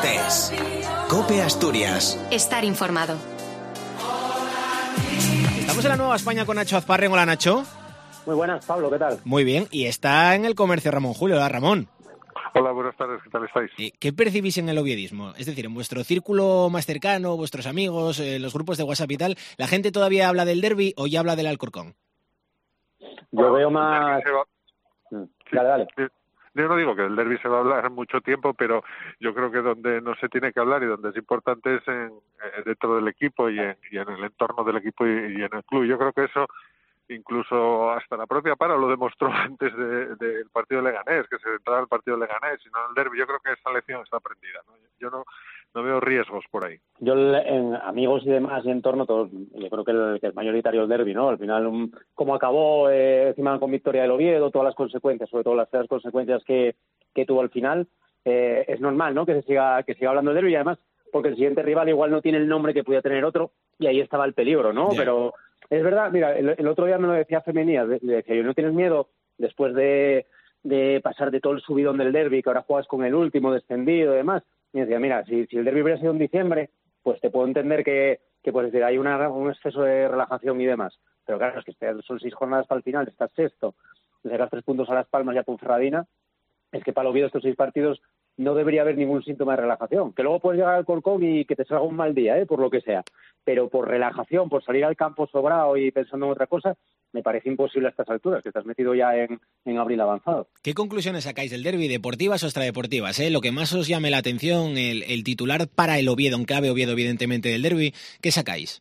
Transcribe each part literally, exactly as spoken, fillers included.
Deportes. COPE Asturias. Estar informado. Estamos en la Nueva España con Nacho Azparren. Hola, Nacho. Muy buenas, Pablo, ¿qué tal? Muy bien, y está en el comercio Ramón Julio. Hola, Ramón. Hola, buenas tardes, ¿qué tal estáis? ¿Qué percibís en el oviedismo? Es decir, en vuestro círculo más cercano, vuestros amigos, eh, los grupos de WhatsApp y tal, ¿la gente todavía habla del derbi o ya habla del Alcorcón? Yo veo más... Sí, dale, dale. Yo no digo que el derbi se va a hablar mucho tiempo, pero yo creo que donde no se tiene que hablar y donde es importante es en, eh, dentro del equipo y en, y en el entorno del equipo y, y en el club. Yo creo que eso, incluso hasta la propia Para lo demostró antes del de, de partido de Leganés, que se entraba el partido de Leganés y no el derbi. Yo creo que esa lección está aprendida, ¿no? Yo no, no veo riesgos por ahí. Yo en amigos y demás y entorno, todos, yo creo que, el, que es mayoritario el derbi, ¿no? Al final, um, como acabó eh, encima con victoria del Oviedo, todas las consecuencias, sobre todo las feas consecuencias que, que tuvo al final, eh, es normal, ¿no? Que se siga que siga hablando del derbi y además porque el siguiente rival igual no tiene el nombre que podía tener otro y ahí estaba el peligro, ¿no? Yeah. Pero es verdad, mira, el, el otro día me lo decía Femenías, le decía yo, ¿no tienes miedo después de, de pasar de todo el subidón del derbi, que ahora juegas con el último descendido y demás? Y decía, mira, si, si el derbi hubiera sido en diciembre, pues te puedo entender que, que pues decir, hay una, un exceso de relajación y demás. Pero claro, es que son seis jornadas para el final, estás sexto, le sacas tres puntos a Las Palmas y a Ponferradina, es que para el Oviedo estos seis partidos no debería haber ningún síntoma de relajación. Que luego puedes llegar al Alcorcón y que te salga un mal día, ¿eh? Por lo que sea. Pero por relajación, por salir al campo sobrado y pensando en otra cosa, me parece imposible a estas alturas, que estás metido ya en, en abril avanzado. ¿Qué conclusiones sacáis del derbi, deportivas o extradeportivas? ¿eh? Lo que más os llame la atención, el, el titular para el Oviedo, en clave Oviedo evidentemente del derbi, ¿qué sacáis?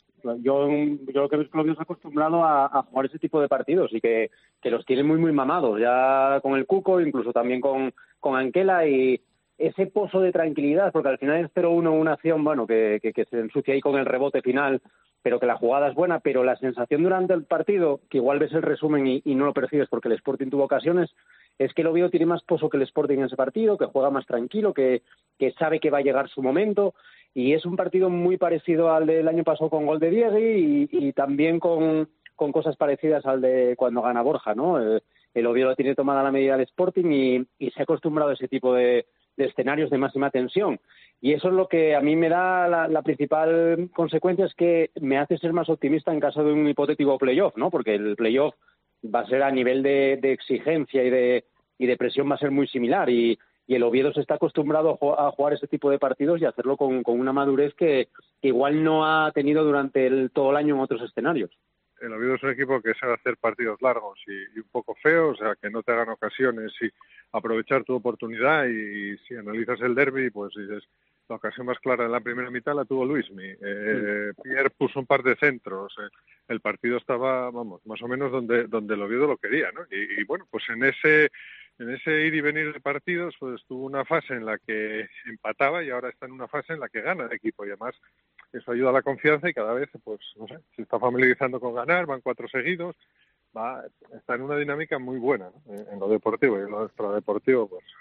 Yo, yo creo que el Oviedo se ha acostumbrado a, a jugar ese tipo de partidos y que, que los tiene muy, muy mamados, ya con el Cuco, incluso también con, con Anquela, y ese pozo de tranquilidad, porque al final es cero uno una acción, bueno, que, que, que se ensucia ahí con el rebote final, pero que la jugada es buena, pero la sensación durante el partido, que igual ves el resumen y, y no lo percibes porque el Sporting tuvo ocasiones, es que el Oviedo tiene más pozo que el Sporting en ese partido, que juega más tranquilo, que, que sabe que va a llegar su momento, y es un partido muy parecido al del año pasado con gol de Diegui y, y también con, con cosas parecidas al de cuando gana Borja, ¿no? El, el Oviedo tiene tomada la medida del Sporting y, y se ha acostumbrado a ese tipo de, de escenarios de máxima tensión. Y eso es lo que a mí me da la, la principal consecuencia, es que me hace ser más optimista en caso de un hipotético playoff, ¿no? Porque el playoff va a ser a nivel de, de exigencia y de, y de presión va a ser muy similar y y el Oviedo se está acostumbrado a jugar ese tipo de partidos y a hacerlo con, con una madurez que, que igual no ha tenido durante el, todo el año en otros escenarios. El Oviedo es un equipo que sabe hacer partidos largos y, y un poco feos, o sea, que no te hagan ocasiones y aprovechar tu oportunidad. Y, y si analizas el derbi, pues dices, la ocasión más clara en la primera mitad la tuvo Luismi. Eh, sí. Pierre puso un par de centros. Eh, el partido estaba, vamos, más o menos donde, donde el Oviedo lo quería, ¿no? Y, y bueno, pues en ese... En ese ir y venir de partidos, pues tuvo una fase en la que empataba y ahora está en una fase en la que gana el equipo. Y además eso ayuda a la confianza y cada vez, pues, no sé, se está familiarizando con ganar, van cuatro seguidos, va, está en una dinámica muy buena, ¿no? En, en lo deportivo y en lo extradeportivo, pues,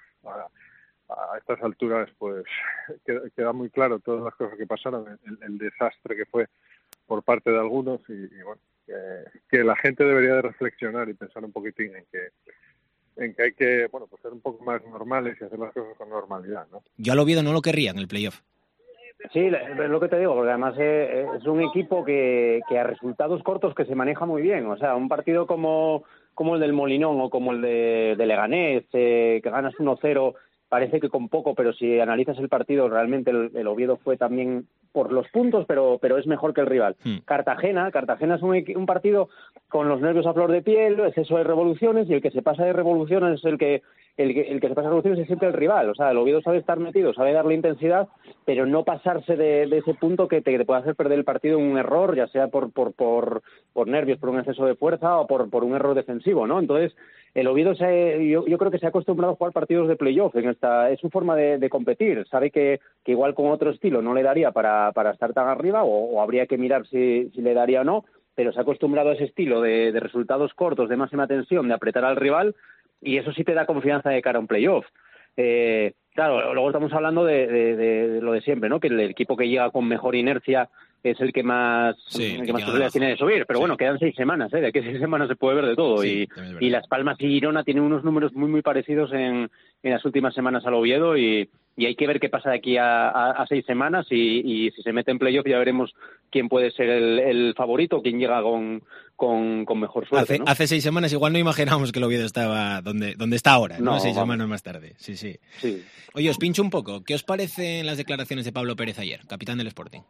a, a estas alturas, pues, queda, queda muy claro todas las cosas que pasaron, el, el desastre que fue por parte de algunos y, y bueno, que, que la gente debería de reflexionar y pensar un poquitín en que en que hay que, bueno, pues ser un poco más normales y hacer las cosas con normalidad, ¿no? Yo al Oviedo no lo querría en el playoff. Sí, es lo que te digo, porque además es un equipo que, que a resultados cortos que se maneja muy bien. O sea, un partido como, como el del Molinón o como el de, de Leganés, eh, que ganas uno cero, parece que con poco, pero si analizas el partido, realmente el, el Oviedo fue también por los puntos, pero pero es mejor que el rival. Hmm. Cartagena, Cartagena es un, un partido con los nervios a flor de piel, exceso de revoluciones, y el que se pasa de revoluciones es el que el que, el que se pasa de revoluciones es siempre el rival. O sea, el Oviedo sabe estar metido, sabe darle intensidad, pero no pasarse de, de ese punto que te, que te puede hacer perder el partido en un error, ya sea por por por, por nervios, por un exceso de fuerza o por, por un error defensivo, ¿no? Entonces, el Oviedo se, yo, yo creo que se ha acostumbrado a jugar partidos de playoff, en esta, es su forma de, de competir, sabe que, que igual con otro estilo no le daría para, para estar tan arriba o, o habría que mirar si, si le daría o no, pero se ha acostumbrado a ese estilo de, de resultados cortos, de máxima tensión, de apretar al rival, y eso sí te da confianza de cara a un playoff. Eh, claro, luego estamos hablando de, de, de, de lo de siempre, ¿no? Que el equipo que llega con mejor inercia es el que más, sí, el que más posibilidades tiene de subir. Pero sí. bueno, quedan seis semanas, ¿eh? De que seis semanas se puede ver de todo. Sí, y, y Las Palmas y Girona tienen unos números muy, muy parecidos en, en las últimas semanas al Oviedo y, y hay que ver qué pasa de aquí a, a, a seis semanas y, y si se mete en playoff ya veremos quién puede ser el, el favorito, quién llega con, con, con mejor suerte. Hace, ¿no? hace seis semanas igual no imaginábamos que el Oviedo estaba donde, donde está ahora, ¿no? no seis vamos. semanas más tarde, sí, sí, sí. Oye, os pincho un poco. ¿Qué os parecen las declaraciones de Pablo Pérez ayer, capitán del Sporting?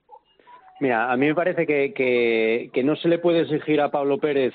Mira, a mí me parece que, que, que no se le puede exigir a Pablo Pérez.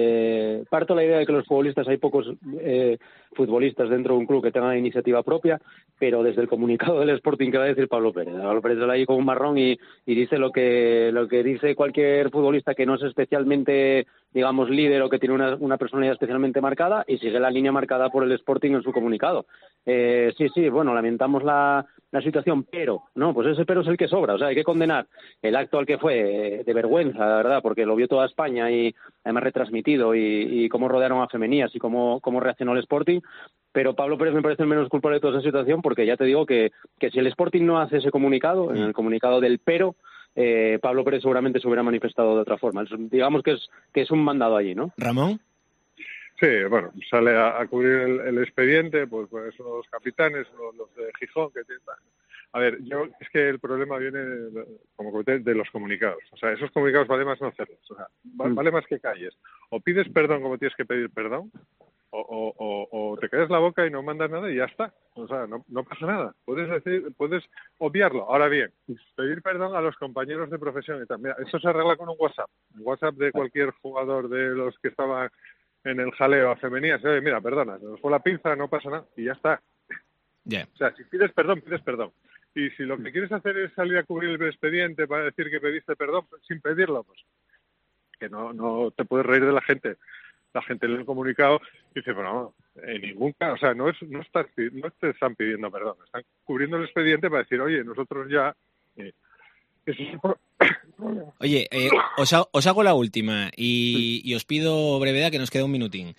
Eh, parto la idea de que los futbolistas, hay pocos eh, futbolistas dentro de un club que tengan iniciativa propia, pero desde el comunicado del Sporting, ¿qué va a decir Pablo Pérez? Pablo Pérez sale ahí con un marrón y, y dice lo que lo que dice cualquier futbolista que no es especialmente, digamos, líder o que tiene una, una personalidad especialmente marcada y sigue la línea marcada por el Sporting en su comunicado. Eh, sí, sí, bueno, lamentamos la, la situación, pero, no, pues ese pero es el que sobra, o sea, hay que condenar el acto al que fue, eh, de vergüenza, la verdad, porque lo vio toda España y además retransmitido y, y cómo rodearon a Femenías y cómo, cómo reaccionó el Sporting, pero Pablo Pérez me parece el menos culpable de toda esa situación porque ya te digo que, que si el Sporting no hace ese comunicado, en el comunicado del pero, eh, Pablo Pérez seguramente se hubiera manifestado de otra forma. Es, digamos que es, que es un mandado allí, ¿no? ¿Ramón? Sí, bueno, sale a, a cubrir el, el expediente, pues, pues son los capitanes, los, los de Gijón, que tienen... A ver, yo es que el problema viene, de, como comenté, de los comunicados. O sea, esos comunicados vale más no hacerlos. O sea, vale, vale más que calles. O pides perdón como tienes que pedir perdón, o, o, o, o te callas la boca y no mandas nada y ya está. O sea, no, no pasa nada. Puedes decir, puedes obviarlo. Ahora bien, pedir perdón a los compañeros de profesión y tal. Mira, esto se arregla con un WhatsApp. Un WhatsApp de cualquier jugador de los que estaban en el jaleo a Femenías. Oye, mira, perdona, se nos fue la pinza, no pasa nada y ya está. Yeah. O sea, si pides perdón, pides perdón. Y si lo que quieres hacer es salir a cubrir el expediente para decir que pediste perdón pues, sin pedirlo, pues que no no te puedes reír de la gente. La gente lee el comunicado y dice, bueno, en ningún caso, o sea, no es no estás no te están pidiendo perdón, están cubriendo el expediente para decir, oye, nosotros ya... Eh, eso es por... Oye, eh, os, ha, os hago la última y, y os pido brevedad, que nos queda un minutín.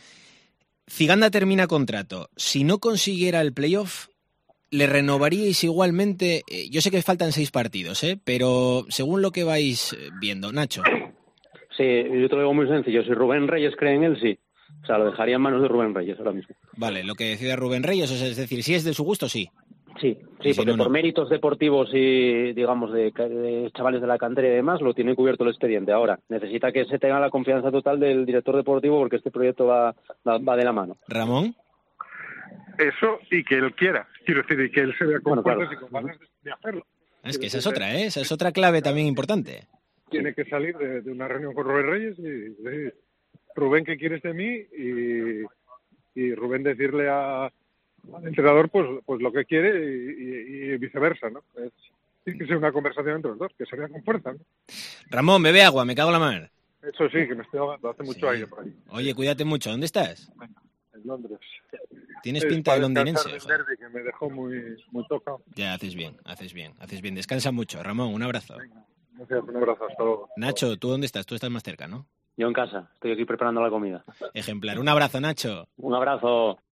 Ciganda termina contrato. Si no consiguiera el playoff, ¿le renovaríais igualmente? Yo sé que faltan seis partidos, ¿eh? Pero según lo que vais viendo, Nacho. Sí, yo te lo digo muy sencillo. Si Rubén Reyes cree en él, sí. O sea, lo dejaría en manos de Rubén Reyes ahora mismo. Vale, lo que decida Rubén Reyes, o sea, es decir, si es de su gusto, sí. Sí, sí, porque si no, por no. méritos deportivos y, digamos, de, de chavales de la cantera y demás, lo tiene cubierto el expediente. Ahora, necesita que se tenga la confianza total del director deportivo porque este proyecto va, va, va de la mano. ¿Ramón? Eso y que él quiera. Quiero decir, y que él se vea con bueno, fuerzas claro. y con ganas de hacerlo. Es que esa es otra, ¿eh? Esa es otra clave también importante. Tiene que salir de, de una reunión con Rubén Reyes y decir, Rubén, ¿qué quieres de mí? Y, y Rubén decirle a, al entrenador pues pues lo que quiere y, y, y viceversa, ¿no? Es, tiene que ser una conversación entre los dos, que se vea con fuerza, ¿no? Ramón, bebe agua, me cago en la mar. Eso sí, que me estoy ahogando, hace mucho sí. aire por ahí. Oye, cuídate mucho, ¿dónde estás? En Londres. Tienes pinta de londinense. Es derbi, que me dejó muy, muy tocado. Ya, haces bien, haces bien, haces bien. Descansa mucho. Ramón, un abrazo. Venga, gracias, un abrazo, hasta luego. Nacho, ¿tú dónde estás? Tú estás más cerca, ¿no? Yo en casa, estoy aquí preparando la comida. Ejemplar. Un abrazo, Nacho. Un abrazo.